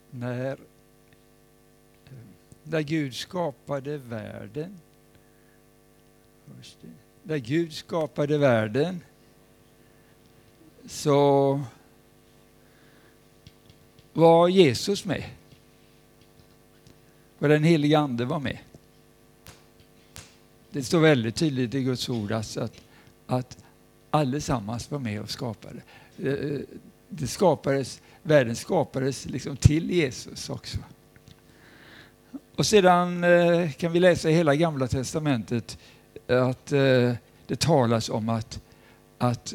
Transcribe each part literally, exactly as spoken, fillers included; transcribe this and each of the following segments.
när, när Gud skapade världen. När Gud skapade världen så var Jesus med. Och den heliga ande var med. Det står väldigt tydligt i Guds ord alltså att, att allesammans var med och skapade. Det skapades, världen skapades liksom till Jesus också. Och sedan kan vi läsa i hela Gamla testamentet att det talas om att, att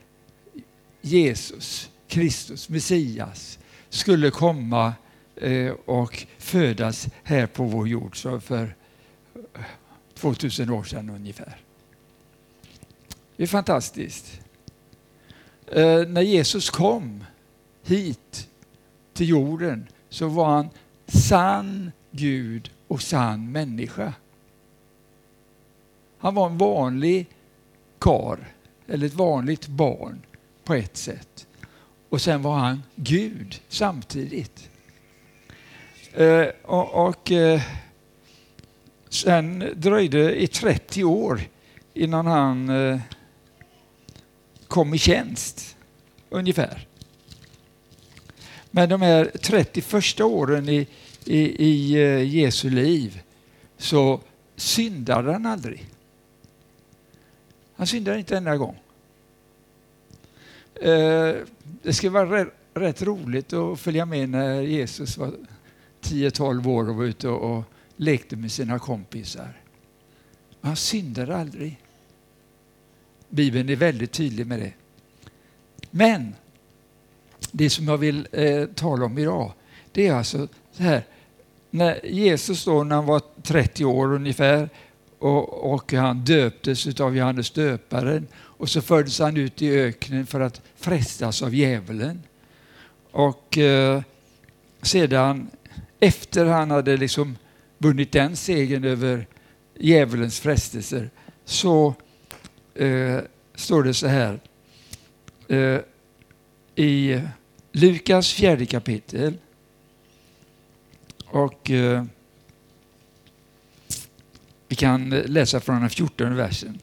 Jesus, Kristus, Messias, skulle komma och födas här på vår jord så för tvåtusen år sedan ungefär. Det är fantastiskt. Eh, när Jesus kom hit till jorden så var han sann Gud och sann människa. Han var en vanlig kar eller ett vanligt barn på ett sätt. Och sen var han Gud samtidigt. Eh, och och eh, sen dröjde i trettio år innan han eh, kom i tjänst ungefär. Men de här trettio första åren i, i, i uh, Jesu liv så syndade han aldrig. Han syndade inte en enda gång. Uh, det skulle vara rätt, rätt roligt att följa med när Jesus var tio tolv år och var ute och, och lekte med sina kompisar. Han syndade aldrig. Bibeln är väldigt tydlig med det. Men det som jag vill eh, tala om idag, det är alltså så här. När Jesus då, när han var trettio år ungefär och, och han döptes av Johannes döparen och så fördes han ut i öknen för att frestas av djävulen. Och eh, sedan efter han hade liksom vunnit den segern över djävulens frestelser så eh, står det så här eh, i Lukas fjärde kapitel och eh, vi kan läsa från den fjortonde versen.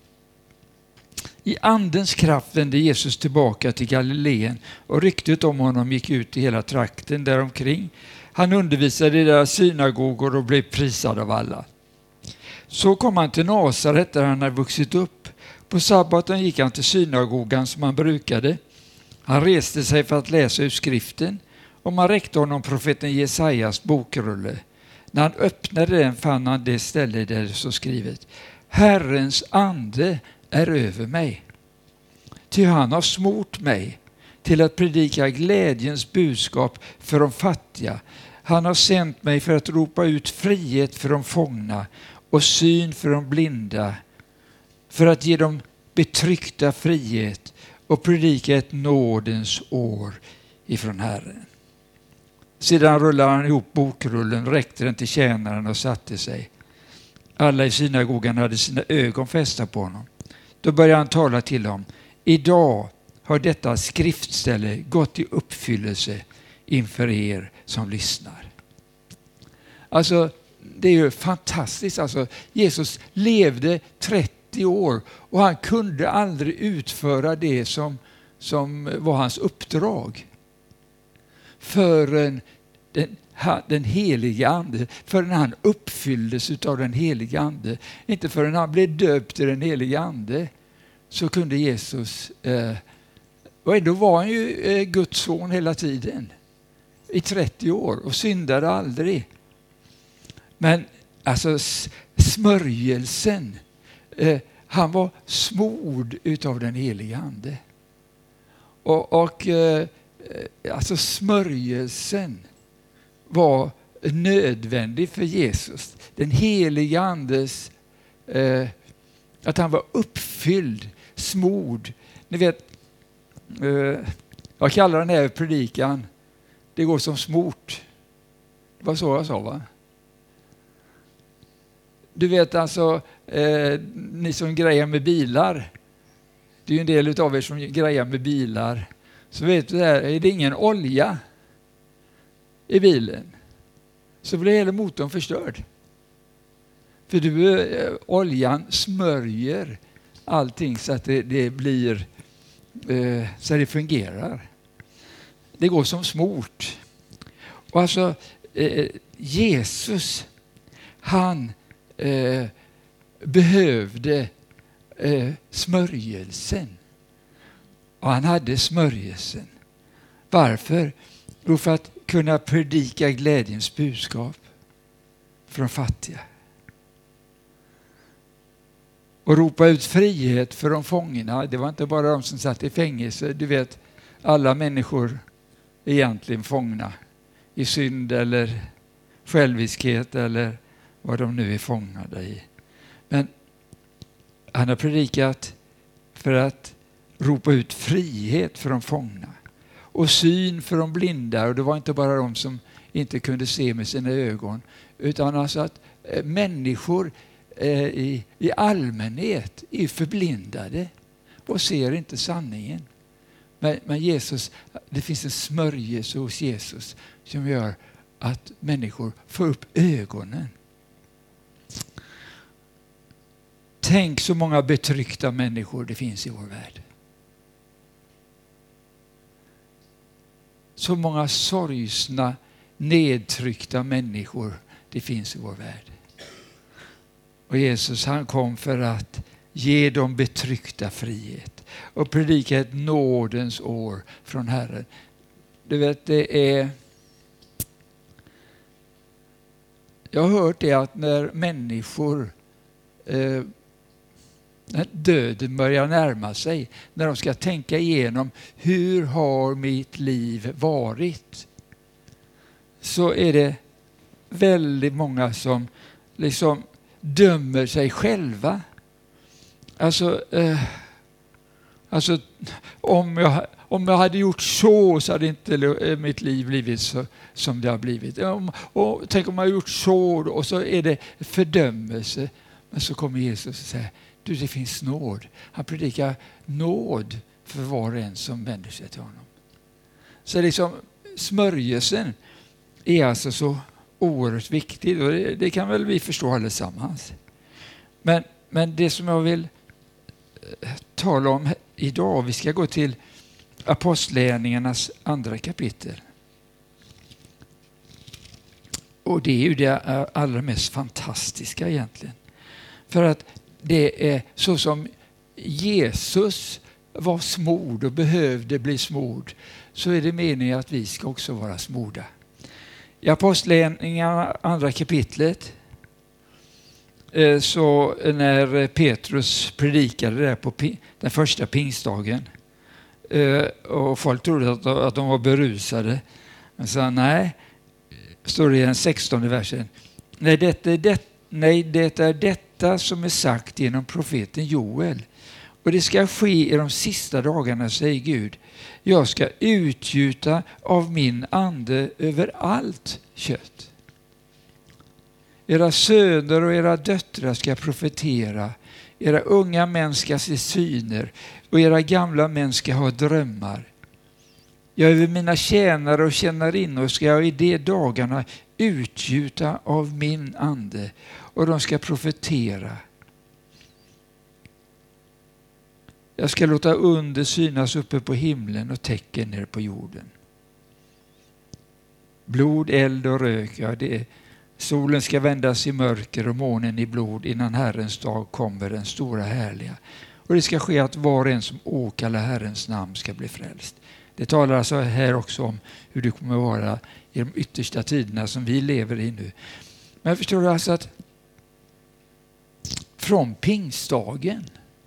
I andens kraft vände Jesus tillbaka till Galileen och ryktet om honom gick ut i hela trakten däromkring. Han undervisade i deras synagogor och blev prisad av alla. Så kom han till Nasaret där han hade vuxit upp. På sabbaten gick han till synagogan som han brukade. Han reste sig för att läsa ur skriften och man räckte honom profeten Jesajas bokrulle. När han öppnade den fann han det ställe där det så skrivet: Herrens ande är över mig. Ty han har smort mig till att predika glädjens budskap för de fattiga. Han har sänt mig för att ropa ut frihet för de fångna och syn för de blinda, för att ge dem betryckta frihet och predika ett nådens år ifrån Herren. Sedan rullade han ihop bokrullen, räckte den till tjänaren och satte sig. Alla i synagogan hade sina ögon fästa på honom. Då började han tala till dem. Idag har detta skriftställe gått i uppfyllelse inför er som lyssnar. Alltså, det är ju fantastiskt. Alltså, Jesus levde trettio år och han kunde aldrig utföra det som, som var hans uppdrag. Förrän den, den heliga ande, förrän han uppfylldes av den heliga ande. Inte förrän han blev döpt i den heliga ande så kunde Jesus, eh, och ändå var han ju eh, Guds son hela tiden. I trettio år och syndade aldrig. Men alltså smörjelsen, eh, han var smord utav den heliga ande. Och, och eh, alltså smörjelsen var nödvändig för Jesus. Den heliga andes, eh, att han var uppfylld, smord. Ni vet, eh, jag kallar den här predikan, det går som smort. Det var så jag sa, va? Du vet alltså, eh, ni som grejer med bilar. Det är ju en del av er som grejer med bilar. Så vet du det här, är det ingen olja i bilen så blir hela motorn förstörd. För du, eh, oljan smörjer allting så att det, det blir eh, så att det fungerar. Det går som smort. Och alltså eh, Jesus, han eh, behövde eh, smörjelsen. Och han hade smörjelsen. Varför? Jo, för att kunna predika glädjens budskap för de fattiga. Och ropa ut frihet för de fångna. Det var inte bara de som satt i fängelse. Du vet, alla människor är egentligen fångna i synd eller själviskhet eller vad de nu är fångade i. Men han har predikat för att ropa ut frihet för de fångna och syn för de blinda. Och det var inte bara de som inte kunde se med sina ögon, utan alltså att eh, människor eh, i, i allmänhet är förblindade och ser inte sanningen. Men, men Jesus, det finns en smörjelse hos Jesus som gör att människor får upp ögonen. Tänk så många betryckta människor det finns i vår värld. Så många sorgsna, nedtryckta människor det finns i vår värld. Och Jesus, han kom för att ge dem betryckta frihet och predika ett nådens år från Herren. Du vet, det är... Jag har hört det att när människor eh, när döden börjar närma sig, när de ska tänka igenom hur har mitt liv varit, så är det väldigt många som liksom dömer sig själva. Alltså, eh, alltså om, jag, om jag hade gjort så så hade inte mitt liv blivit så, som det har blivit. Om, och, tänk om jag har gjort så, och så är det fördömelse. Men så kommer Jesus och säger, du, det finns nåd. Han predikar nåd för var och en som vänder sig till honom. Så liksom smörjelsen är alltså så oerhört viktig. Och det, det kan väl vi förstå allesammans. Men, men det som jag vill tala om idag, vi ska gå till Apostlagärningarnas andra kapitel. Och det är ju det allra mest fantastiska egentligen. För att det är så som Jesus var smord och behövde bli smord, så är det meningen att vi ska också vara smorda. I Apostlagärningarna andra kapitlet, så när Petrus predikade där på den första pingstdagen och folk trodde att de var berusade, men sa nej, står det i den sextonde versen, nej det är det, nej, det är detta som är sagt genom profeten Joel. Och det ska ske i de sista dagarna, säger Gud. Jag ska utgjuta av min ande över allt kött. Era söner och era döttrar ska profetera. Era unga män ska se syner och era gamla män ska ha drömmar. Jag över mina tjänare och tjänarinnor ska jag i de dagarna utgjuta av min ande och de ska profetera. Jag ska låta under synas uppe på himlen och tecken ner på jorden. Blod, eld och rök, ja det är, solen ska vändas i mörker och månen i blod innan Herrens dag kommer, den stora härliga. Och det ska ske att var och en som åkallar Herrens namn ska bli frälst. Det talar alltså här också om hur det kommer att vara i de yttersta tiderna som vi lever i nu. Men jag förstår alltså att från pingstdagen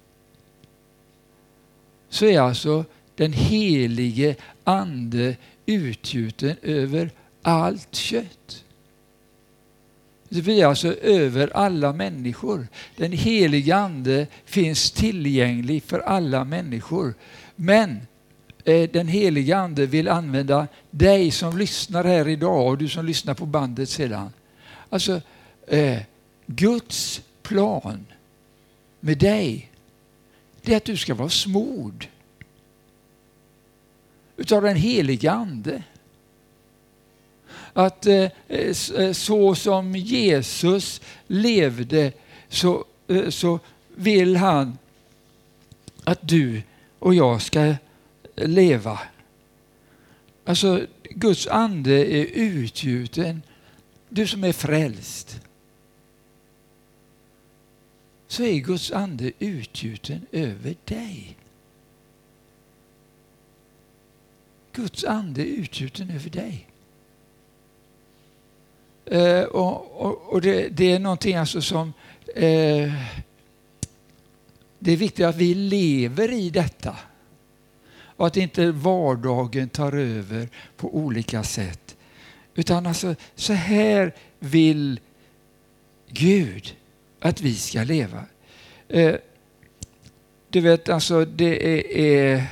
så är alltså den helige ande utgjuten över allt kött. Det blir alltså över alla människor. Den helige ande finns tillgänglig för alla människor. Men eh, den helige ande vill använda dig som lyssnar här idag och du som lyssnar på bandet sedan. Alltså eh, Guds plan med dig, det är att du ska vara smord utav den heliga ande. att eh, så som Jesus levde så, eh, så vill han att du och jag ska leva. Alltså Guds ande är utgjuten. Du som är frälst, så är Guds ande utgjuten över dig. Guds ande är utgjuten över dig. Eh, och och, och det, det är någonting alltså som eh, det är viktigt att vi lever i detta. Och att inte vardagen tar över på olika sätt. Utan alltså så här vill Gud att vi ska leva. Eh, du vet alltså det är, är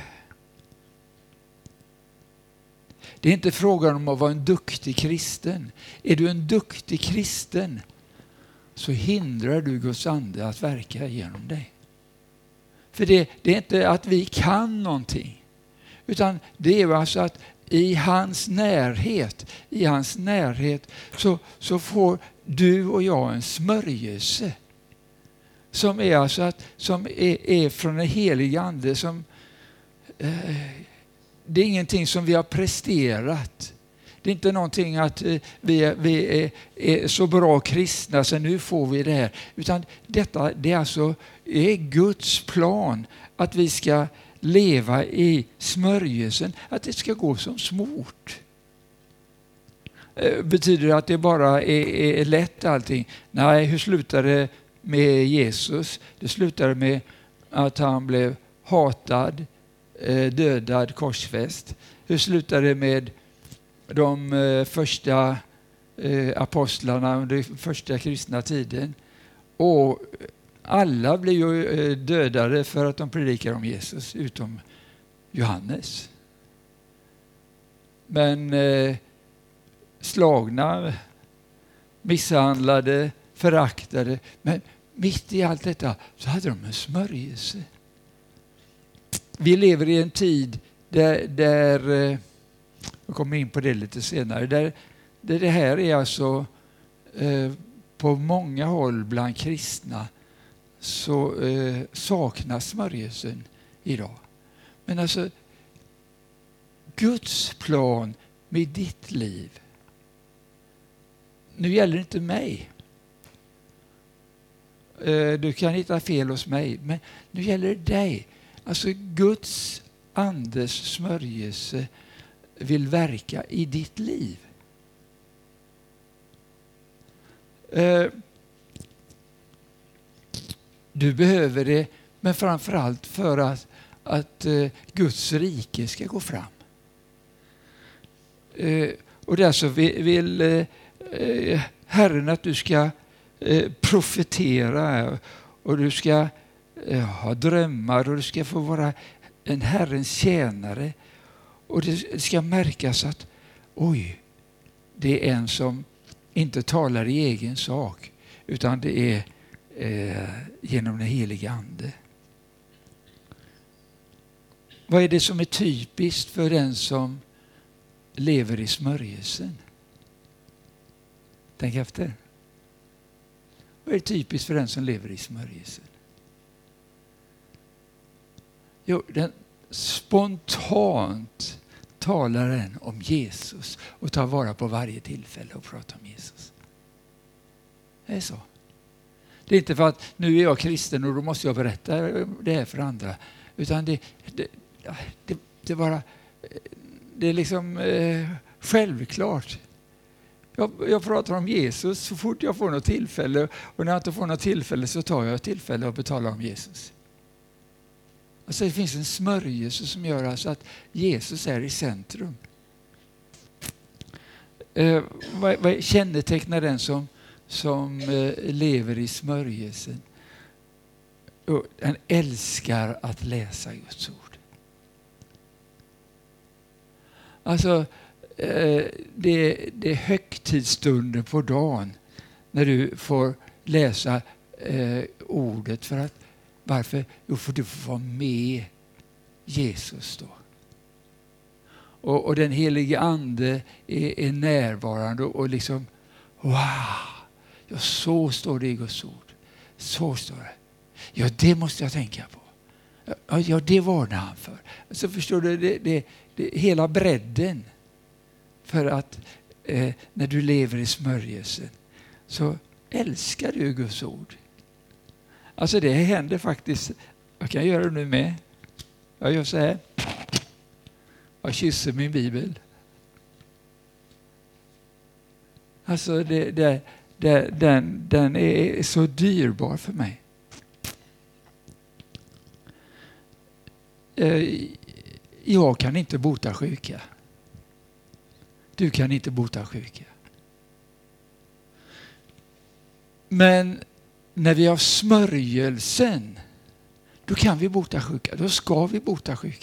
det är inte frågan om att vara en duktig kristen. Är du en duktig kristen så hindrar du Guds ande att verka genom dig. För det, det är inte att vi kan någonting. Utan det är alltså att i hans närhet, i hans närhet så, så får du och jag en smörjelse. Som är alltså att, som är, är från en helig ande som eh, det är ingenting som vi har presterat. Det är inte någonting att eh, vi, är, vi är, är så bra kristna så nu får vi det här. Utan detta det är alltså är Guds plan att vi ska leva i smörjelsen, att det ska gå som smort. Eh, betyder det att det bara är, är lätt allting? Nej, hur slutar det med Jesus? Det slutade med att han blev hatad, dödad, korsfäst. Hur slutade det med de eh, första eh, apostlarna under första kristna tiden? Och alla blev ju eh, dödade för att de predikar om Jesus, utom Johannes. Men eh, slagna, misshandlade, föraktade. Men mitt i allt detta så hade de en smörjelse. Vi lever i en tid där, där jag kommer in på det lite senare, där, där det här är alltså eh, på många håll bland kristna så eh, saknas smörjelsen idag. Men alltså Guds plan med ditt liv, nu gäller det inte mig. Eh, du kan hitta fel hos mig, men nu gäller det dig. Alltså Guds andes smörjelse vill verka i ditt liv. Eh, du behöver det, men framförallt för att, att eh, Guds rike ska gå fram. Eh, och därför vill, vill eh, Herren att du ska eh, profetera och du ska ha drömmar och du ska få vara en Herrens tjänare. Och det ska märkas att oj, det är en som inte talar i egen sak utan det är eh, genom den heliga ande. Vad är det som är typiskt för den som lever i smörjelsen? Tänk efter. Vad är det typiskt för den som lever i smörjelsen? Jo, den spontant talar den om Jesus och tar vara på varje tillfälle och pratar om Jesus. Det är så. Det är inte för att nu är jag kristen och då måste jag berätta det här för andra. Utan det, det, det, det, bara, det är liksom eh, självklart. Jag, jag pratar om Jesus så fort jag får något tillfälle. Och när jag inte får något tillfälle så tar jag ett tillfälle och betalar om Jesus. Alltså det finns en smörjelse som gör alltså att Jesus är i centrum. Eh, vad, vad kännetecknar den som, som eh, lever i smörjelsen? Och den älskar att läsa Guds ord. Alltså eh, det, det är högtidsstunden på dagen när du får läsa eh, ordet för att varför? Jo, för du får vara med Jesus då. Och, och den helige ande är, är närvarande och, och liksom, wow, ja, så står det i Guds ord. Så står det. Ja, det måste jag tänka på. Ja, ja det varnar han för. Så förstår du, det, det, det, hela bredden. För att eh, när du lever i smörjelsen så älskar du Guds ord. Alltså det händer faktiskt, jag kan göra det nu med. Jag gör så här. Jag kysser min bibel. Alltså det, det, det, den, den är så dyrbar för mig. Jag kan inte bota sjuka. Du kan inte bota sjuka. Men när vi har smörjelsen, då kan vi bota sjuka. Då ska vi bota sjuka.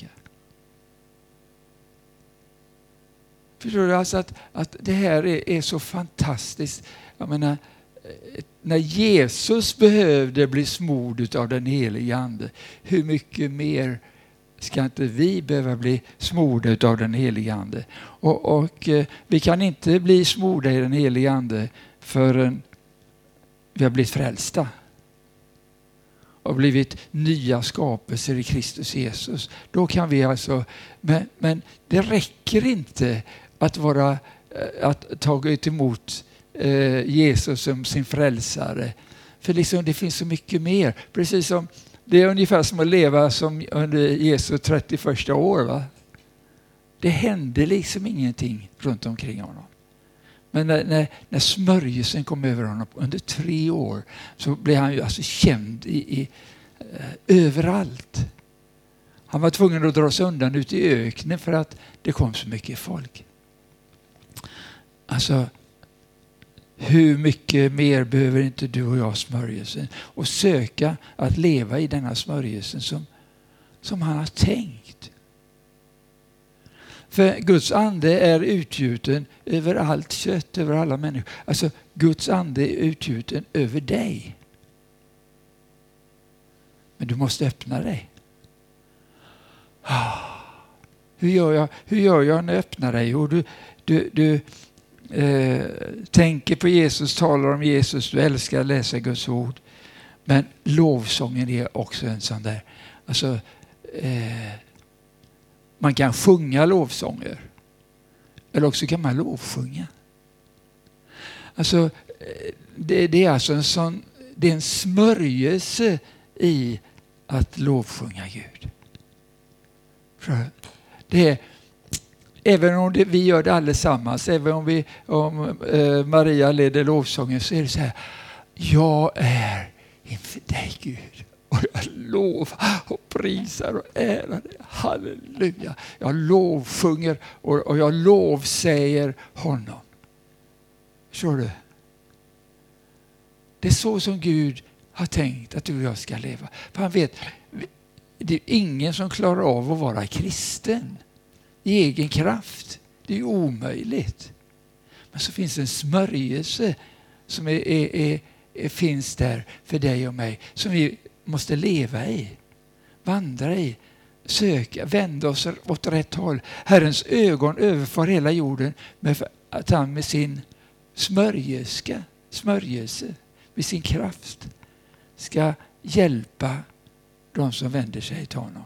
Förstår du alltså att, att det här är, är så fantastiskt. Jag menar, när Jesus behövde bli smord av den helige ande, hur mycket mer ska inte vi behöva bli smorda av den helige ande? Och, och eh, vi kan inte bli smorda i den helige ande förrän vi har blivit frälsta och blivit nya skapelser i Kristus Jesus. Då kan vi alltså, men, men det räcker inte att vara, att ta emot eh, Jesus som sin frälsare. För liksom det finns så mycket mer. Precis som det är ungefär som att leva som under Jesu trettioförsta år. Va? Det hände liksom ingenting runt omkring honom. Men när, när, när smörjelsen kom över honom under tre år så blev han ju alltså känd i, i, eh, överallt. Han var tvungen att dra sig undan ut i öknen för att det kom så mycket folk. Alltså, hur mycket mer behöver inte du och jag smörjelsen och söka att leva i denna smörjelsen som, som han har tänkt. För Guds ande är utgjuten över allt kött, över alla människor. Alltså Guds ande är utgjuten över dig. Men du måste öppna dig. Ah, hur gör jag, hur gör jag när jag öppnar dig? Och du, du, du eh, tänker på Jesus, talar om Jesus, du älskar att läsa Guds ord. Men lovsången är också en sån där. Alltså, eh, man kan sjunga lovsånger. Eller också kan man lovsjunga. Alltså, det, det är alltså en sån, det är en smörjelse i att lovsjunga Gud. Det är, även om det, vi gör det allesammans, även om, vi, om eh, Maria leder lovsången, så är det så här: jag är inför dig Gud och jag lovar och prisar och ärar dig. Halleluja. Jag lovsjunger och, och jag lovsäger honom. Förstår du? Det är så som Gud har tänkt att du och jag ska leva. För han vet, det är ingen som klarar av att vara kristen i egen kraft. Det är omöjligt. Men så finns en smörjelse som är, är, är, är, finns där för dig och mig. Som vi måste leva i. Vandra i. Söka. Vända oss åt rätt håll. Herrens ögon överför hela jorden med att han med sin smörjelska, smörjelse, med sin kraft ska hjälpa de som vänder sig till honom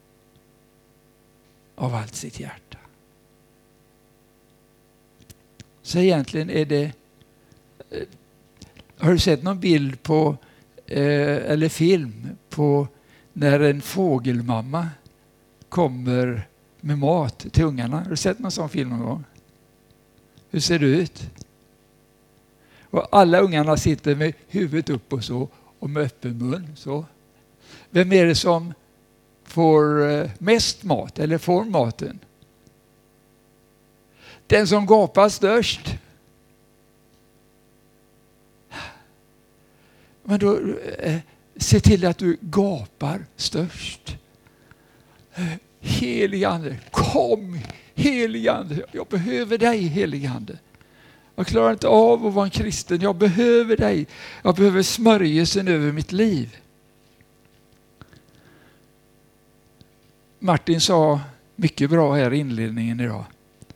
av allt sitt hjärta. Så egentligen är det, har du sett någon bild på eh, eller film på när en fågelmamma kommer med mat till ungarna? Har du sett någon sån film någon gång? Hur ser det ut? Och alla ungarna sitter med huvudet upp och så och med öppen mun så. Vem är det som får mest mat eller får maten? Den som gapar störst. Men då eh, se till att du gapar störst. Eh, Helige Ande, kom Helige Ande. Jag behöver dig, Helige Ande. Jag klarar inte av att vara en kristen. Jag behöver dig. Jag behöver smörjelsen över mitt liv. Martin sa Mycket bra här i inledningen idag.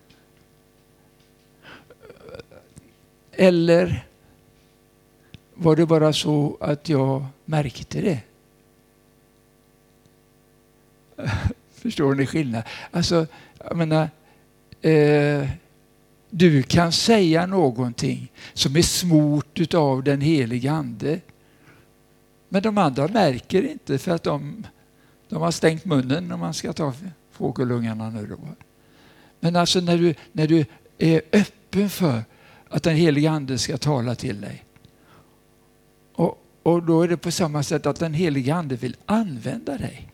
Eller var det bara så att jag märkte det? Förstår ni skillnad? Alltså, jag menar, eh, du kan säga någonting som är smort utav den heliga ande. Men de andra märker inte för att de, de har stängt munnen om man ska ta fågelungarna nu då. Men alltså när du, när du är öppen för att den heliga ande ska tala till dig. Och, och då är det på samma sätt att den heliga ande vill använda dig.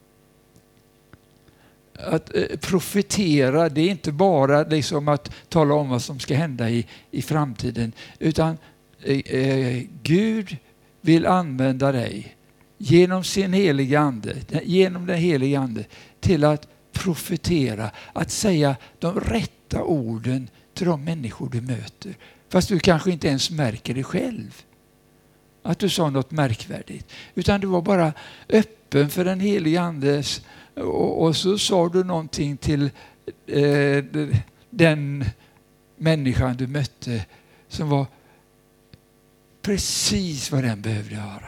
Att eh, profetera, det är inte bara liksom att tala om vad som ska hända i, i framtiden. Utan eh, eh, Gud vill använda dig genom sin heliga ande, genom den heliga ande till att profetera, att säga de rätta orden till de människor du möter. Fast du kanske inte ens märker det själv. Att du sa något märkvärdigt. Utan du var bara öppen för den heliga andes och, och så sa du någonting till eh, den människan du mötte som var precis vad den behövde höra.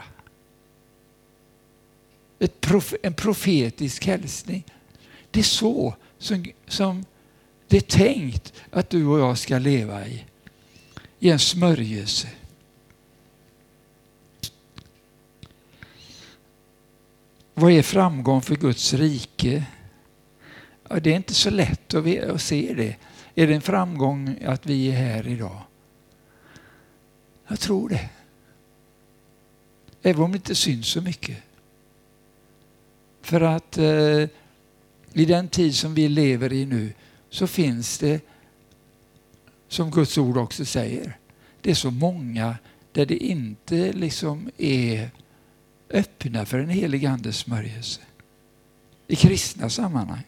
Ett prof, en profetisk hälsning. Det är så som, som det är tänkt att du och jag ska leva i. I en smörjelse. Vad är framgång för Guds rike? Ja, det är inte så lätt att, att se det. Är det en framgång att vi är här idag? Jag tror det. Även om det inte syns så mycket. För att eh, i den tid som vi lever i nu så finns det, som Guds ord också säger, det är så många där det inte liksom är öppna för en helig andes smörjelse. I kristna sammanhang.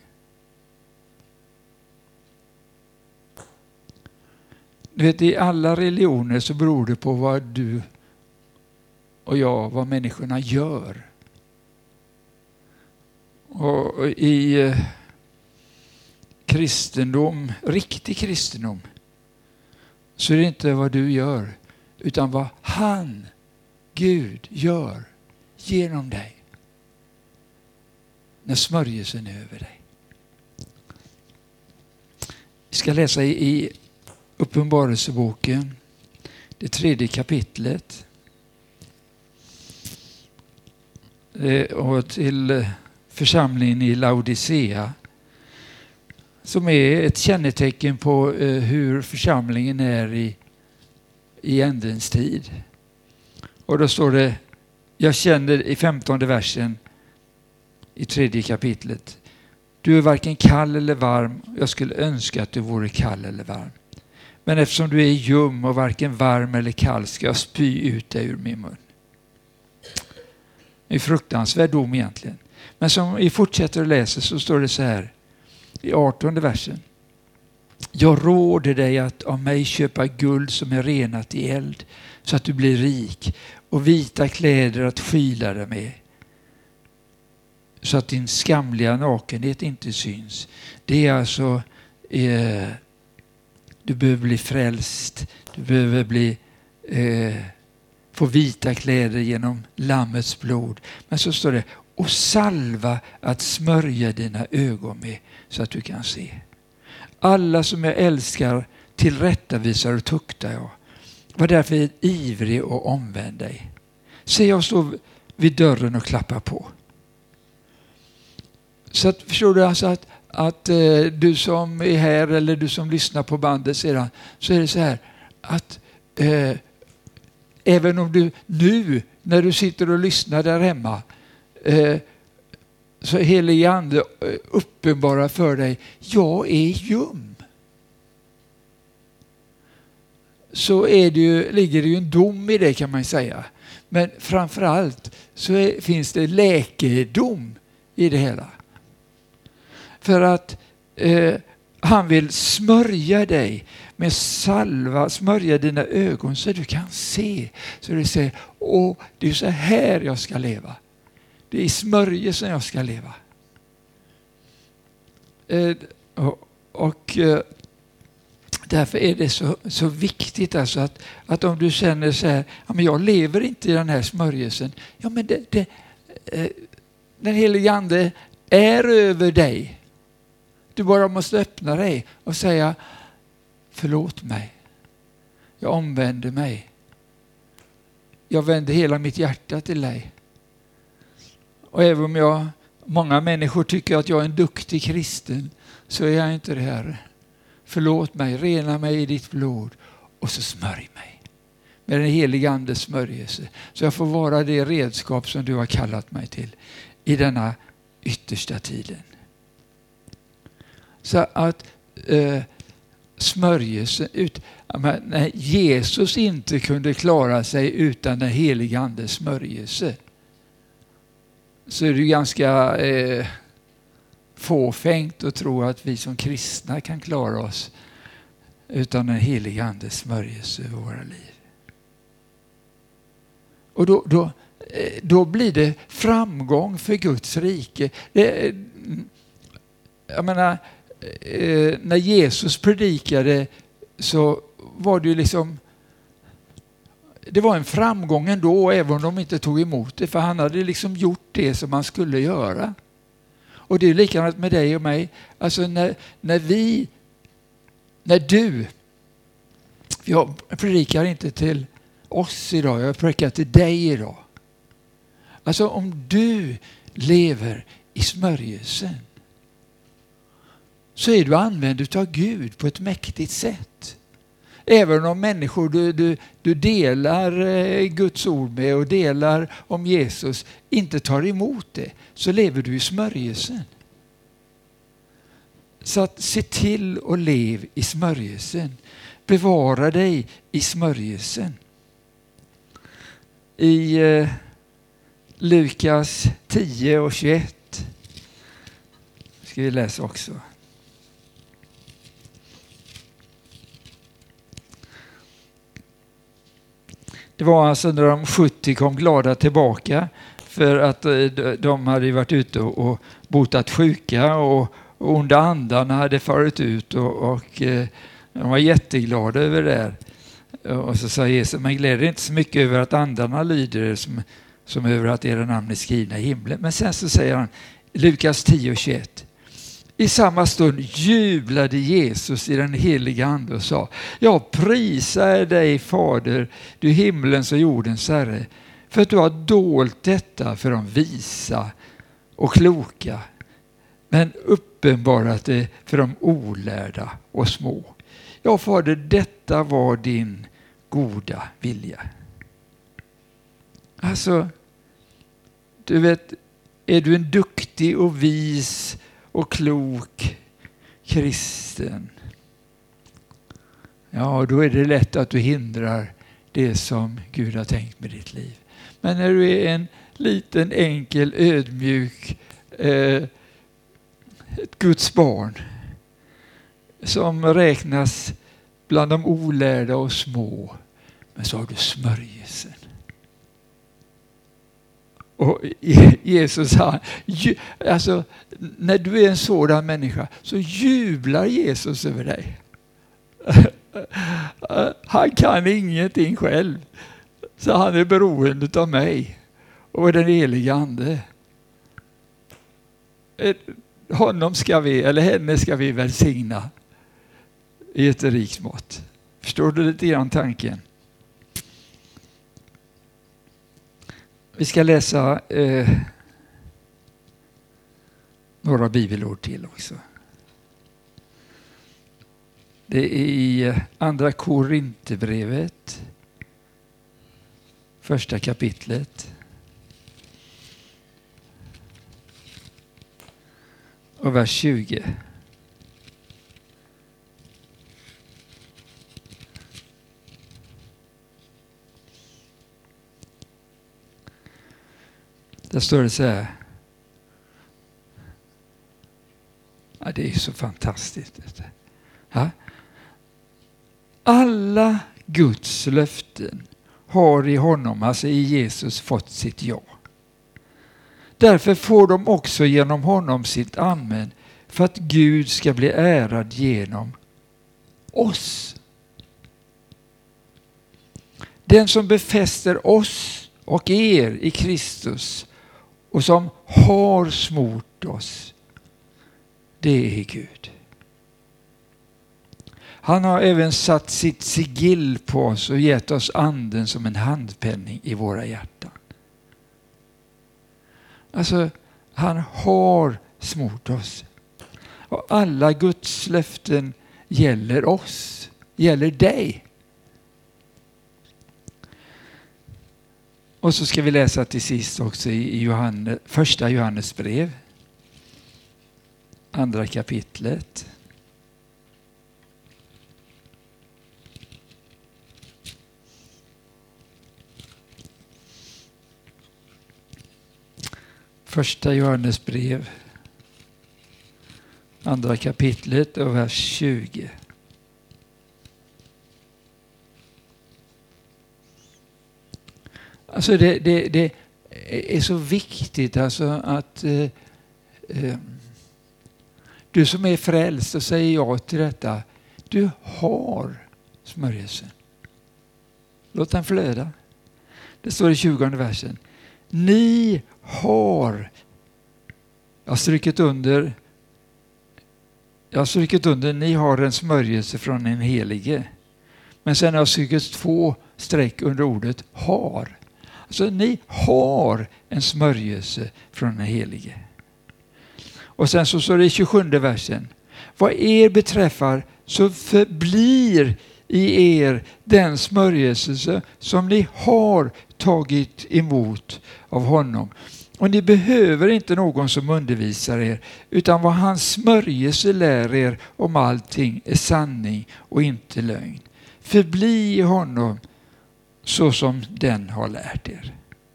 Du vet, i alla religioner så beror det på vad du och jag, vad människorna gör. Och i eh, kristendom, riktig kristendom, så är det inte vad du gör, utan vad han, Gud, gör genom dig. När smörjelsen är över dig. Vi ska läsa i, i Uppenbarelseboken, det tredje kapitlet. Och till församlingen i Laodicea, som är ett kännetecken på hur församlingen är i, i ändens tid. Och då står det, jag känner i femtonde versen i tredje kapitlet, du är varken kall eller varm, jag skulle önska att du vore kall eller varm. Men eftersom du är ljum och varken varm eller kall ska jag spy ut dig ur min mun. Det är en fruktansvärd dom egentligen. Men som vi fortsätter att läsa så står det så här i artonde versen. Jag råder dig att av mig köpa guld som är renat i eld så att du blir rik och vita kläder att skyla dig med så att din skamliga nakenhet inte syns. Det är alltså eh, du behöver bli frälst, du behöver bli eh, få vita kläder genom lammets blod. Men så står det, och salva att smörja dina ögon med så att du kan se. Alla som jag älskar tillrättavisar och tuktar jag. Var därför ivrig och omvänd dig. Se, jag står vid dörren och klappar på. Så att, förstår du alltså att, att eh, du som är här eller du som lyssnar på bandet sedan, så är det så här att eh, även om du nu när du sitter och lyssnar där hemma eh, så helige ande uppenbara för dig, jag är ljum. Så är det ju, ligger det ju en dom i det, kan man säga. Men framförallt så är, finns det läkedom i det hela. För att eh, han vill smörja dig med salva, smörja dina ögon så du kan se. Så du säger, åh, det är så här jag ska leva. Det är i smörjelsen jag ska leva. eh, och, och eh, därför är det så, så viktigt alltså att, att om du känner så här, ja, men jag lever inte i den här smörjelsen. Ja, men det, det, eh, den helige ande är över dig. Du bara måste öppna dig och säga, förlåt mig. Jag omvänder mig. Jag vänder hela mitt hjärta till dig. Och även om jag, många människor tycker att jag är en duktig kristen, så är jag inte det, Herre. Förlåt mig, rena mig i ditt blod och så smörj mig med den heliga andes smörjelse. Så jag får vara det redskap som du har kallat mig till i denna yttersta tiden. Så att eh, smörjelsen, ut, när Jesus inte kunde klara sig utan den heliga andes smörjelse, så är det ganska eh, fåfängt att tro att vi som kristna kan klara oss utan den heliga andes smörjelse i våra liv. Och då, då, då blir det framgång för Guds rike. Det, jag menar, när Jesus predikade så var det ju liksom, det var en framgång ändå, även om de inte tog emot det, för han hade liksom gjort det som han skulle göra. Och det är likadant med dig och mig. Alltså när, när vi, när du, jag predikar inte till oss idag, jag predikar till dig idag. Alltså om du lever i smörjelsen, så är du använd av Gud på ett mäktigt sätt. Även om människor du, du, du delar eh, Guds ord med och delar om Jesus inte tar emot det, så lever du i smörjelsen. Så att se till och lev i smörjelsen. Bevara dig i smörjelsen. I eh, Lukas tio och tjugoett ska vi läsa också. Det var alltså när de sjuttio kom glada tillbaka för att de hade varit ute och botat sjuka och onda andarna hade farit ut och, och de var jätteglada över det här. Och så sa Jesus, men gläder inte så mycket över att andarna lyder som, som över att era namn är skrivna i himlen. Men sen så säger han, Lukas tio och tjugoett. I samma stund jublade Jesus i den heliga ande och sa, jag prisar dig, Fader, du himlens och jordens Herre, för att du har dolt detta för de visa och kloka, men uppenbarat det för de olärda och små. Ja, Fader, detta var din goda vilja. Alltså, du vet, är du en duktig och vis och klok kristen, ja, då är det lätt att du hindrar det som Gud har tänkt med ditt liv. Men när du är en liten, enkel, ödmjuk eh, ett Guds barn som räknas bland de olärda och små, men så har du smörjelsen. Och Jesus sa, alltså, när du är en sådan människa så jublar Jesus över dig. Han kan ingenting själv, så han är beroende av mig och den heliga ande. Honom ska vi, eller henne ska vi välsigna i ett rikt mått. Förstår du lite grann tanken? Vi ska läsa eh, några bibelord till också. Det är i andra Korinthierbrevet, första kapitlet. Och vers tjugo. Där står det så här. Ja, det är så fantastiskt. Ja. Alla Guds löften har i honom, alltså i Jesus, fått sitt ja. Därför får de också genom honom sitt amen för att Gud ska bli ärad genom oss. Den som befäster oss och er i Kristus och som har smort oss, det är Gud. Han har även satt sitt sigill på oss och gett oss anden som en handpenning i våra hjärtan. Alltså, han har smort oss. Och alla Guds löften gäller oss, gäller dig. Och så ska vi läsa till sist också i Johannes, första Johannes brev, andra kapitlet. Första Johannes brev, andra kapitlet och vers tjugo. Alltså det, det, det är så viktigt alltså att eh, eh, du som är frälst och säger ja till detta, du har smörjelsen. Låt den flöda. Det står i tjugonde versen. Ni har, jag har strykit under, jag har strykit under, ni har en smörjelse från en helige. Men sen har jag strykit två streck under ordet har. Alltså ni har en smörjelse från en helige. Och sen så står det i tjugosjunde versen. Vad er beträffar så förblir i er den smörjelse som ni har tagit emot av honom. Och ni behöver inte någon som undervisar er, utan vad hans smörjelse lär er om allting är sanning och inte lögn. Förbli i honom så som den har lärt er.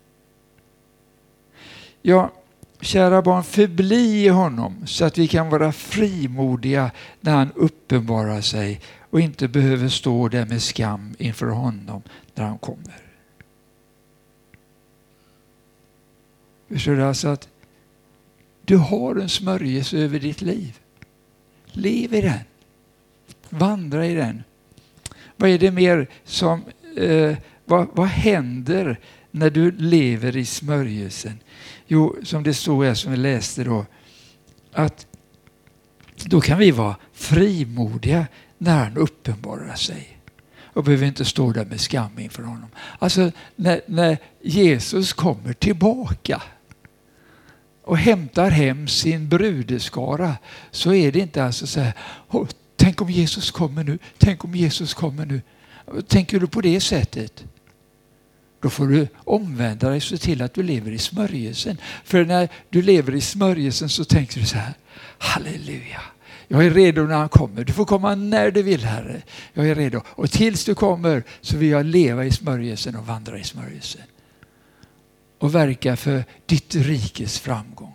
Ja, kära barn, förbli i honom så att vi kan vara frimodiga när han uppenbarar sig och inte behöver stå där med skam inför honom när han kommer. Förstår du alltså att du har en smörjelse över ditt liv. Lev i den. Vandra i den. Vad är det mer som, eh, vad, vad händer när du lever i smörjelsen? Jo, som det står här som vi läste då, att då kan vi vara frimodiga när han uppenbarar sig. Och behöver inte stå där med skam inför honom. Alltså när, när Jesus kommer tillbaka och hämtar hem sin brudeskara, så är det inte alltså så här, oh, tänk om Jesus kommer nu, tänk om Jesus kommer nu. Tänker du på det sättet? Då får du omvända dig så till att du lever i smörjelsen. För när du lever i smörjelsen så tänker du så här, halleluja. Jag är redo när han kommer. Du får komma när du vill, Herre. Jag är redo. Och tills du kommer så vill jag leva i smörjelsen och vandra i smörjelsen. Och verka för ditt rikes framgång.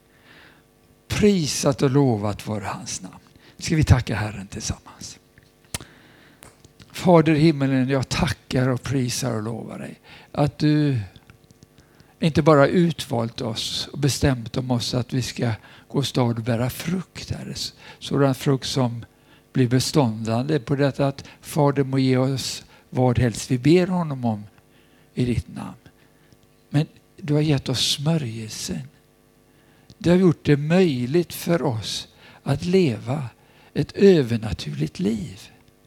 Prisat och lovat vare hans namn. Ska vi tacka Herren tillsammans. Fader i himmelen, jag tackar och prisar och lovar dig att du inte bara utvalt oss och bestämt om oss att vi ska gå stad och bära frukt, Herre. Sådan frukt som blir beståndande på detta att Fader må ge oss vad helst vi ber honom om i ditt namn. Men du har gett oss smörjelsen. Du har gjort det möjligt för oss att leva ett övernaturligt liv.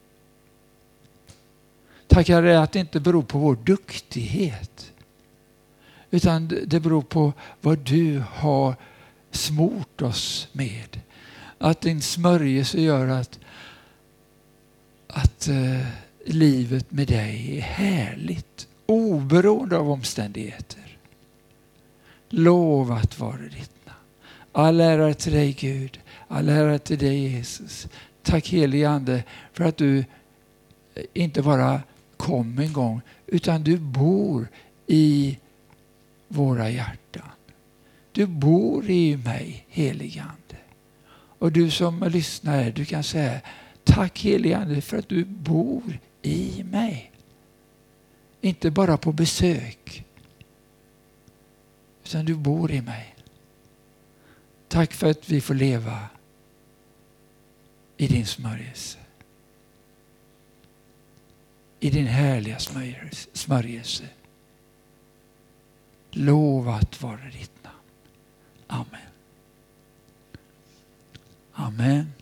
Tack Herre att det inte beror på vår duktighet, utan det beror på vad du har smort oss med. Att din smörjelse gör att, att uh, livet med dig är härligt, oberoende av omständigheter. Lovat vare ditt namn. All ära till dig Gud, all ära till dig Jesus. Tack helige Ande för att du inte bara kom en gång, utan du bor i våra hjärtan. Du bor i mig, helige Ande. Och du som lyssnar, du kan säga tack helige Ande för att du bor i mig. Inte bara på besök, utan du bor i mig. Tack för att vi får leva i din smörjelse. I din härliga smörjelse. Lovat vare ditt namn. Amen. Amen.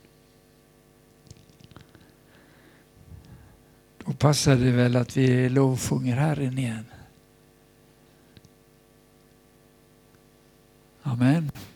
Då passar det väl att vi lovsjunger Herren igen. Amen.